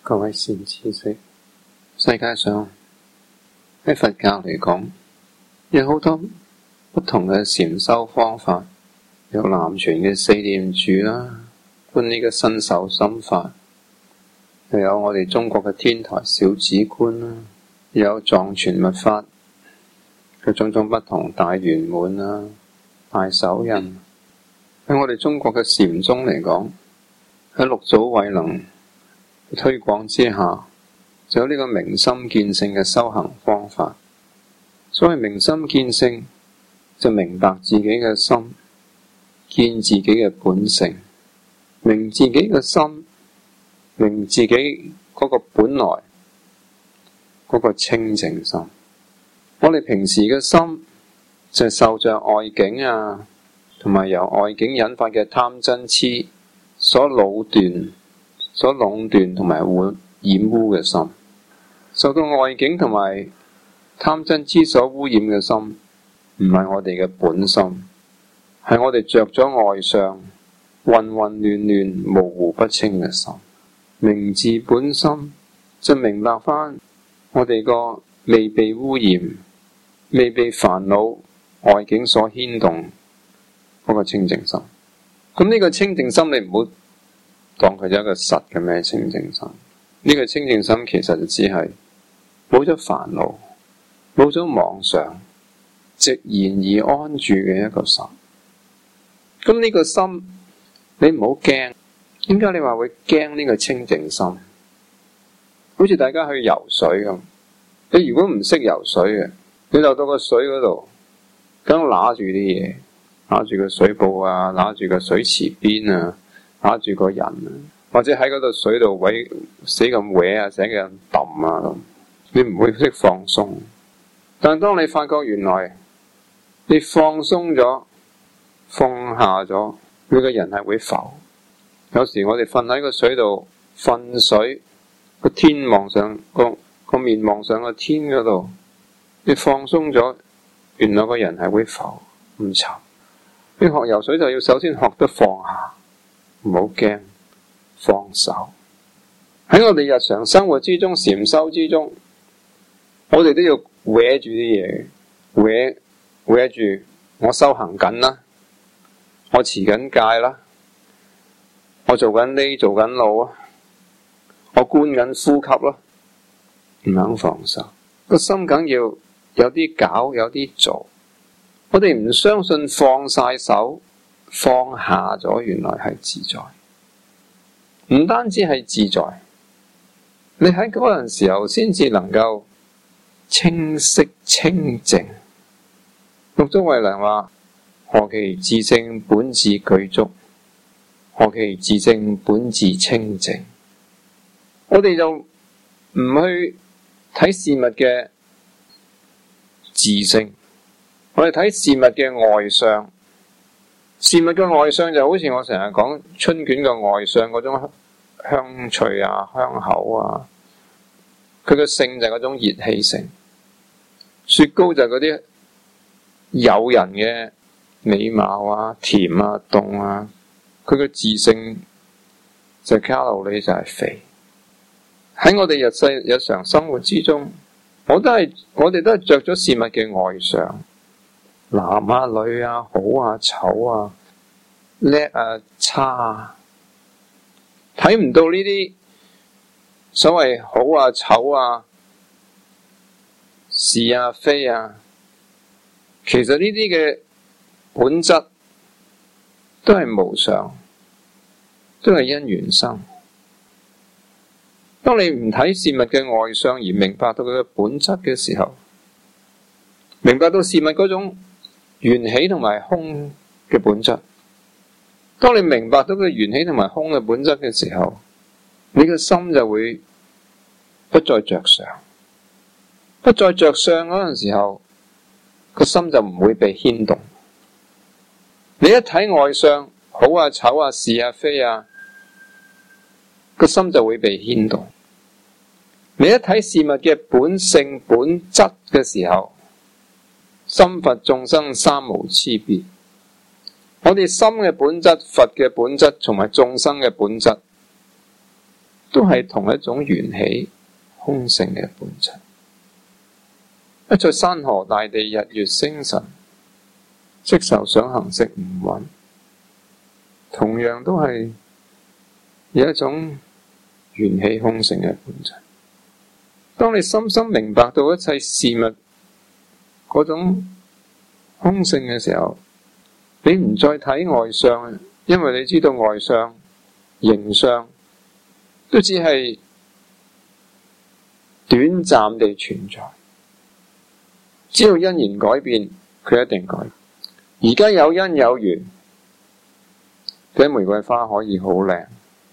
各位善知識，世界上喺佛教嚟講，有好多不同嘅禪修方法，有南傳嘅四念住啦，觀呢個身受心法，又有我哋中國嘅天台小止觀啦，又有藏傳密法嘅種種不同大圓滿啦、大手印。喺我哋中國嘅禪宗嚟講，喺六祖慧能推廣之下，就有呢個明心見性嘅修行方法。所謂明心見性，就明白自己嘅心，見自己嘅本性，明自己嘅心，明自己嗰個本來嗰個清淨心。我哋平時嘅心就受着外境啊，同埋由外境引發嘅貪嗔癡所擾斷、所壟斷同埋染污嘅心，受到外境同埋貪嗔癡所污染嘅心，唔係我哋嘅本心，係我哋着咗外相、混混亂亂、模糊不清嘅心。明自本心，就明白翻我哋個未被污染、未被煩惱外境所牽動嗰個清淨心。咁呢個清淨心，你唔好當佢一個實嘅咩清淨心。呢個清淨心其實就只係冇咗煩惱、冇咗妄想，寂然而安住嘅一個心。咁呢個心你唔好驚。點解你話會驚呢個清淨心？好似大家去游水咁，你如果唔識游水嘅，你流到個水嗰度，梗揦住啲嘢，揦住個水泡啊，揦住個水池邊啊，揦住個人啊，或者喺嗰度水度死咁搲啊，死咁揼啊咁，你唔會識放鬆。但係當你發覺原來你放鬆咗、放下咗，你個人係會浮。有時我哋瞓喺個水度瞓水，個天望上個面望上個天嗰度，你放鬆咗，原來個人係會浮唔沉。你學游水就要首先學得放下，唔好驚，放手。喺我哋日常生活之中、禪修之中，我哋都要搲住啲嘢，搲住我修行緊啦，我持緊戒啦，我做緊呢做緊路啊，我觀緊呼吸啦，唔肯放手，個心梗要有啲搞有啲做。我哋唔相信放晒手放下咗，原來係自在。唔單止係自在，你喺嗰陣時候先至能夠清晰清淨。六祖慧能話：何其自性本自具足，何其自性本自清淨。我哋就唔去睇事物嘅自性，我哋睇事物嘅外相。事物嘅外相就好似我成日講春卷嘅外相嗰種香脆啊、香口啊，佢嘅性就係嗰種熱氣性。雪糕就係嗰啲誘人嘅美貌啊、甜啊、凍啊，佢嘅自性就係卡路里，就係肥。喺我哋日常生活之中，我哋都係着咗事物嘅外相，男啊、女啊、好啊、醜啊、叻啊、差啊，睇唔到呢啲所謂好啊、醜啊、是啊、非啊，其實呢啲嘅本質都係無常，都係因緣生。當你唔睇事物嘅外相而明白到佢嘅本質嘅時候，明白到事物嗰種緣起同埋空嘅本質，當你明白到佢緣起同埋空嘅本質嘅時候，你嘅心就會不再着相。不再着相嗰陣時候，個心就唔會被牽動。你一睇外相，好啊、醜啊、是啊、非啊，個心就會被牽動。你一睇事物嘅本性本質嘅時候，心佛眾生三無差別。我哋心嘅本質、佛嘅本質同埋眾生嘅本質， 都係同一種緣起空性嘅本質。一在山河大地、日月星辰、色受想行識五蘊，同樣都係有一種緣起空性嘅本質。當你深深明白到一切事物嗰種空性嘅時候，你唔再睇外相，因為你知道外相、形相都只係短暫地存在。只要因緣改變，佢一定改。而家有因有緣，啲玫瑰花可以好靚，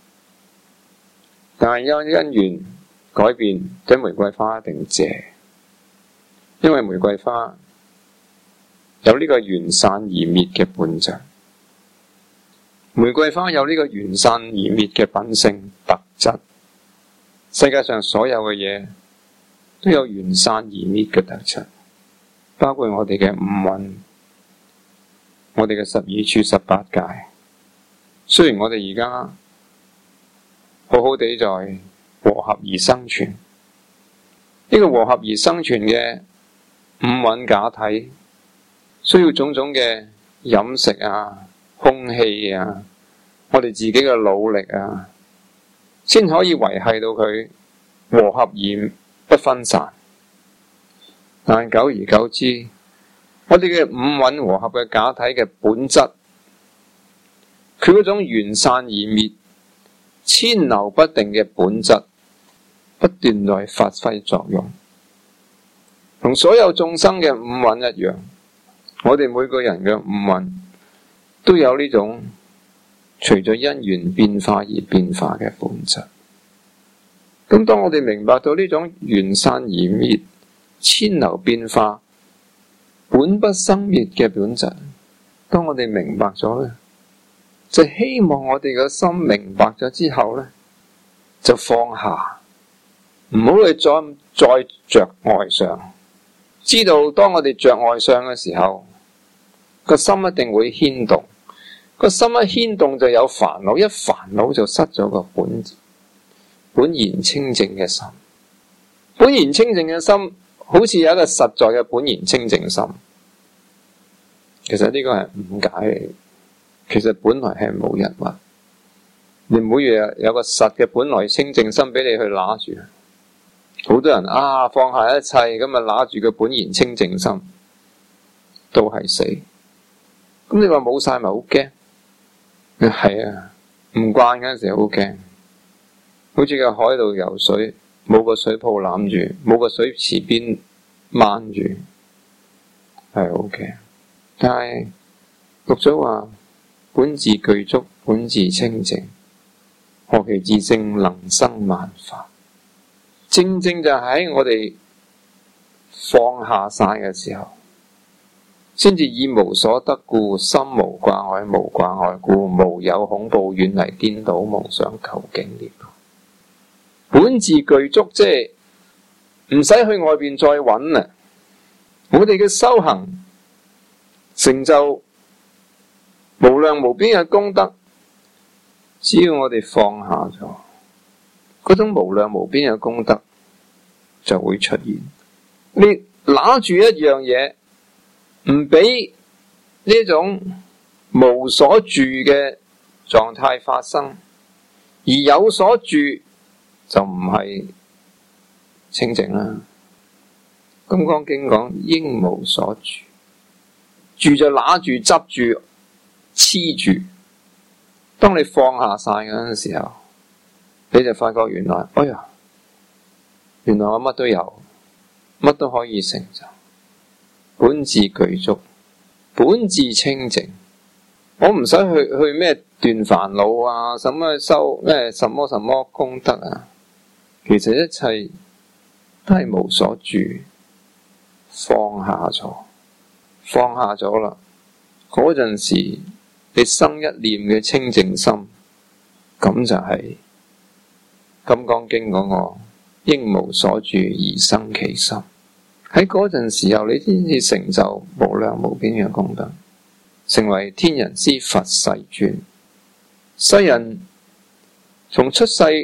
但係因緣改變，啲玫瑰花一定謝，因為玫瑰花有呢個緣散而滅嘅本質。玫瑰花有呢個緣散而滅嘅品性特質。世界上所有嘅嘢都有緣散而滅嘅特質，包括我哋嘅五蘊，我哋嘅12處18界。雖然我哋而家好好地在和合而生存，呢個和合而生存嘅五蘊假體，需要種種嘅飲食啊、空氣啊、我哋自己嘅努力啊，先可以維繫到佢和合而不分散。但久而久之，我哋嘅五蘊和合嘅假體嘅本質，佢嗰種緣散而滅、遷流不定嘅本質，不斷在發揮作用。同所有眾生嘅五蘊一樣，我哋每個人嘅五蘊都有呢種隨著因緣變化而變化嘅本質。咁當我哋明白到呢種緣散而滅、遷流變化、本不生滅嘅本質，當我哋明白咗咧，就希望我哋嘅心明白咗之後咧，就放下，唔好去再着外相。知道當我哋着外相嘅時候，個心一定會牽動，個心一牽動就有煩惱，一煩惱就失咗個本然清淨嘅心。本然清淨嘅心好似有一個實在嘅本然清淨心，其實呢個係誤解嚟。其實本來係冇一物，你唔會有個實嘅本來清淨心俾你去拿住。好多人放下一切咁啊，拿住個本然清淨心都係死。咁你話冇晒咪好驚？係啊，唔慣嗰陣時好驚。好似個海度游水，冇個水泡攬住，冇個水池邊掹住，係好驚。但係六祖話本自具足，本自清淨，何其自性能生萬法。正正就喺我哋放下晒嘅時候，先至以無所得故，心無掛礙，無掛礙故，無有恐怖，遠離顛倒夢想，究竟涅槃。本自具足，即係唔使去外邊再揾啦。我哋嘅修行成就無量無邊嘅功德，只要我哋放下咗，嗰種無量無邊嘅功德就會出現。你拿住一樣嘢，唔俾呢種無所住嘅狀態發生，而有所住就唔係清淨啦。金剛經講應無所住，住就拿住、執住、黐住。當你放下晒嗰陣時候，你就發覺原來原來我乜都有，乜都可以成就。本自具足，本自清淨。我唔使去咩斷煩惱啊，什麼修咩什麼功德啊。其實一切都係無所住，放下咗啦。嗰陣時你生一念嘅清淨心，咁就係金剛經嗰個應無所住而生其心。喺嗰陣時候，你先至成就無量無邊嘅功德，成為天人師佛世尊。世人從出世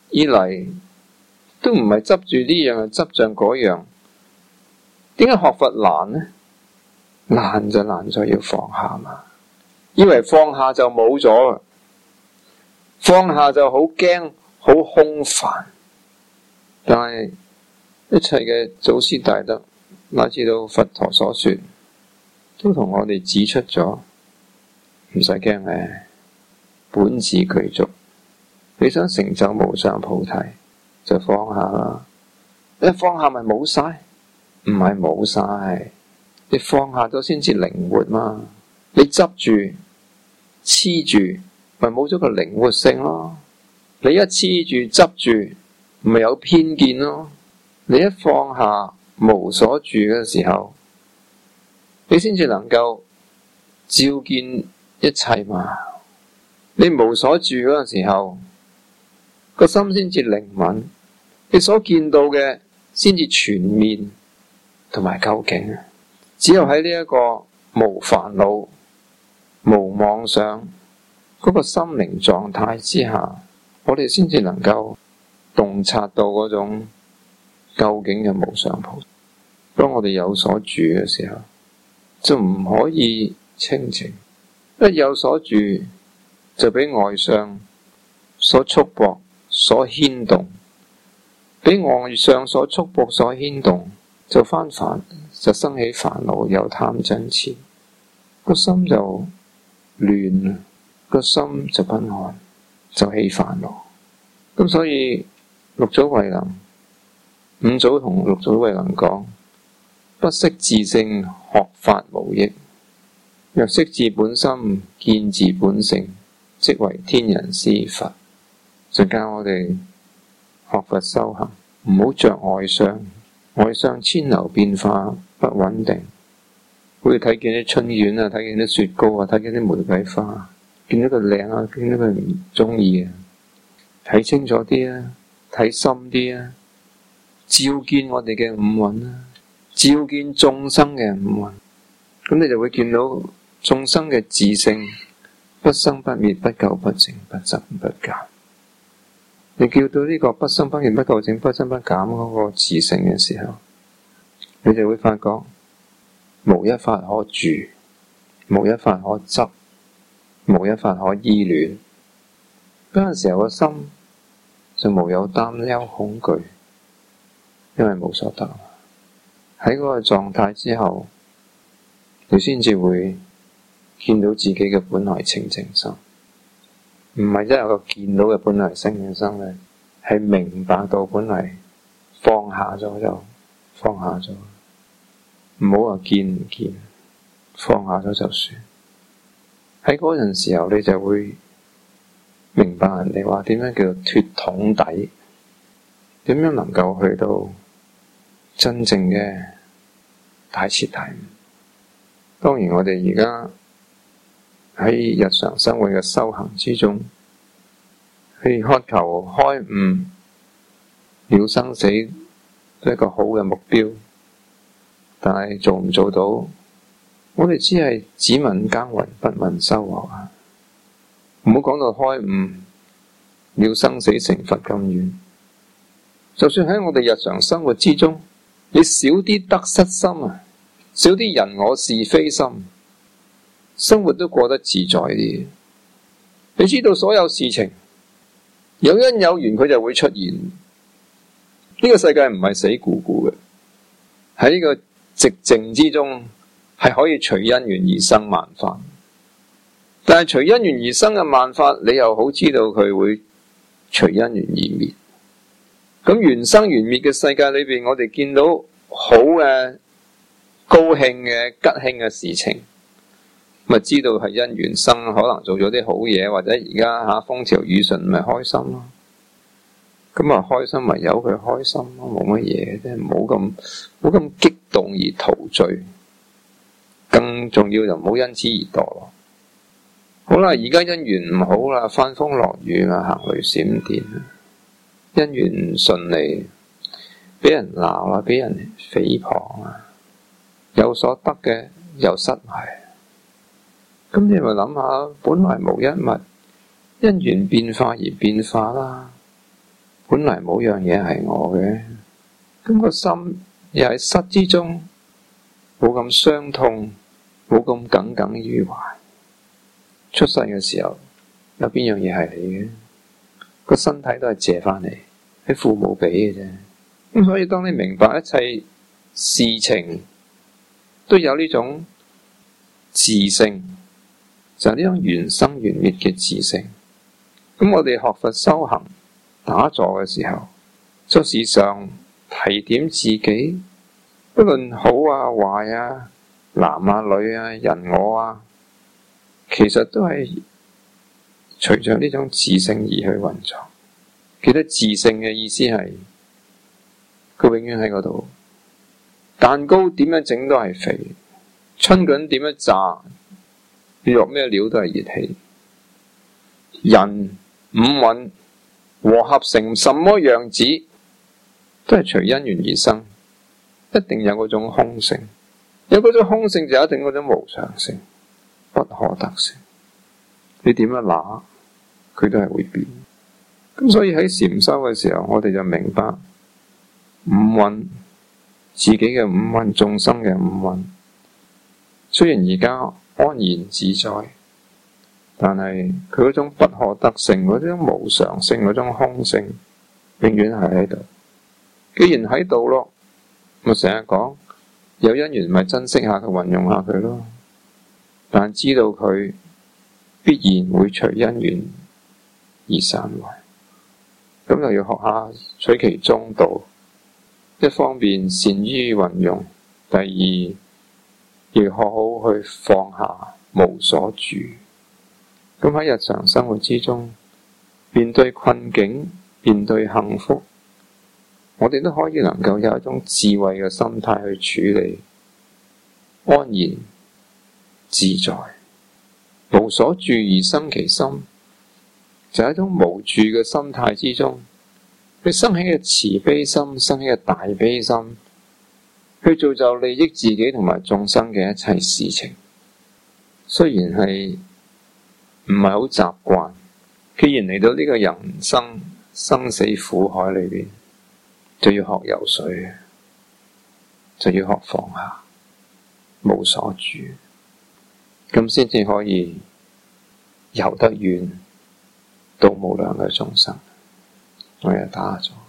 二嚟都唔係執住呢樣又執着嗰樣。點解學佛難呢？難就難在要放下嘛。以為放下就冇咗啦，放下就好驚好空泛。但係一切嘅祖師大德乃至到佛陀所說，都同我哋指出咗，唔使驚咧，本自具足。你想成就無上菩提，就放下啦。一放下咪冇晒？唔係冇晒，你放下咗先至靈活嘛。你執住黐住，咪冇咗個靈活性咯。你一黐住執住，咪有偏見咯。你一放下無所住嘅時候，你先至能夠照見一切嘛。你無所住嗰陣時候，個心先至靈敏，你所見到嘅先至全面同埋究竟。只有喺呢一個無煩惱、無妄想嗰個心靈狀態之下，我哋先至能夠洞察到嗰種究竟嘅無上菩提。當我哋有所住嘅時候，就唔可以清淨。一有所住，就俾外相所束縛、所牽動，俾外相所束縛、所牽動，就翻煩，就生起煩惱，有貪嗔癡，個心就亂，個心就不安，就起煩惱。咁所以六祖慧能、五祖同六祖慧能講：不識自性，學法無益；若識自本心，見自本性，即為天人師佛。就教我哋學佛修行，唔好着外相，外相千流變化，不穩定。好似睇見啲春卷啊，睇見啲雪糕啊，睇見啲玫瑰花，見到佢靚啊，見到佢唔中意啊，睇清楚啲啊，睇深啲啊，照見我哋嘅五蘊啊，照見眾生嘅五蘊，咁你就會見到眾生嘅自性不生不滅，不垢不淨，不增不減。你叫到呢個不生不滅、不垢淨、不增不減嗰個自性嘅時候，你就會發覺無一法可住，無一法可執，無一法可依戀。嗰陣時候個心就無有擔憂恐懼，因為無所得。喺嗰個狀態之後，你先至會見到自己嘅本來清淨心。唔係一個見到嘅本來清淨心咧，係明白到本來放下咗就放下咗，唔好話見唔見，放下咗就算。喺嗰陣時候，你就會明白人哋話點樣叫做脫桶底，點樣能夠去到真正嘅大徹大悟。當然我哋而家喺日常生活嘅修行之中，去渴求開悟了生死都係一個好嘅目標，但係做唔做到，我哋只係只聞耕耘，不聞收穫啊！唔好講到開悟了生死成佛咁遠，就算喺我哋日常生活之中，你少啲得失心啊，少啲人我是非心，生活都過得自在啲。你知道所有事情有因有緣，佢就會出現。呢個世界唔係死咕咕嘅，喺呢個寂靜之中係可以隨因緣而生萬法。但係隨因緣而生嘅萬法，你又好知道佢會隨因緣而滅。咁緣生緣滅嘅世界裏邊，我哋見到好嘅、高興嘅、吉慶嘅事情，咪知道係因緣生，可能做咗啲好嘢，或者而家風調雨順，咪開心咯。咁啊開心咪由佢開心咯，冇乜嘢啫，唔好咁激動而陶醉。更重要就唔好因此而墮落。好啦，而家因緣唔好啦，翻風落雨啊，行雷閃電，因緣唔順利，俾人鬧啊，俾人誹謗啊，有所得嘅又失埋。咁你咪諗下，本來無一物，因緣變化而變化啦。 本嚟冇樣嘢係我嘅，咁個心又喺失之中，冇咁傷痛，冇咁耿耿於懷。出世嘅時候，有邊樣嘢係你嘅？個身體都係借翻嚟，係父母俾嘅啫。咁所以當你明白一切事情都有呢種自性，就係呢種緣生緣滅嘅自性。咁我哋學佛修行打坐嘅時候，就時常提點自己，不論好啊壞啊，男啊女啊，人我啊，其實都係隨着呢種自性而去運作。記得自性嘅意思係佢永遠喺嗰度。蛋糕點樣整都係肥，春捲點樣炸，落咩料都係熱氣。人五蘊和合成什麼樣子，都係隨因緣而生，一定有嗰種空性。有嗰種空性就一定嗰種無常性，不可得性。你點樣拿，佢都係會變。咁所以喺禪修嘅時候，我哋就明白五蘊，自己嘅五蘊，眾生嘅五蘊。雖然而家安然自在，但係佢嗰種不可得性，嗰種無常性，嗰種空性，永遠係喺度。既然喺度咯，我成日講有因緣咪珍惜下佢，運用下佢咯。但知道佢必然會隨因緣而散壞，咁就要學下取其中道。一方面善於運用，第二要學好去放下，無所住。咁喺日常生活之中，面對困境，面對幸福，我哋都可以能夠有一種智慧嘅心態去處理，安然自在，無所住而生其心，就係一種無住嘅心態之中，佢生起嘅慈悲心，生起嘅大悲心，去造就利益自己同埋眾生嘅一切事情。雖然係唔係好習慣，既然嚟到呢個人生生死苦海裏邊，就要學游水，就要學放下，無所住，咁先至可以游得遠，度無量嘅眾生。我哋打坐。